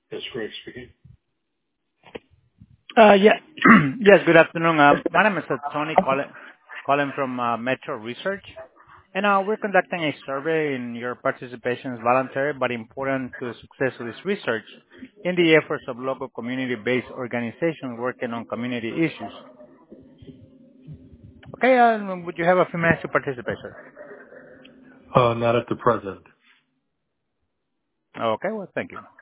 Yes, Greg speaking. Yeah. Yes, good afternoon. My name is Tony calling from Metro Research, and we're conducting a survey, and your participation is voluntary but important to the success of this research in the efforts of local community-based organizations working on community issues. Okay, would you have a few minutes to participate, sir? Not at the present. Okay, well, thank you.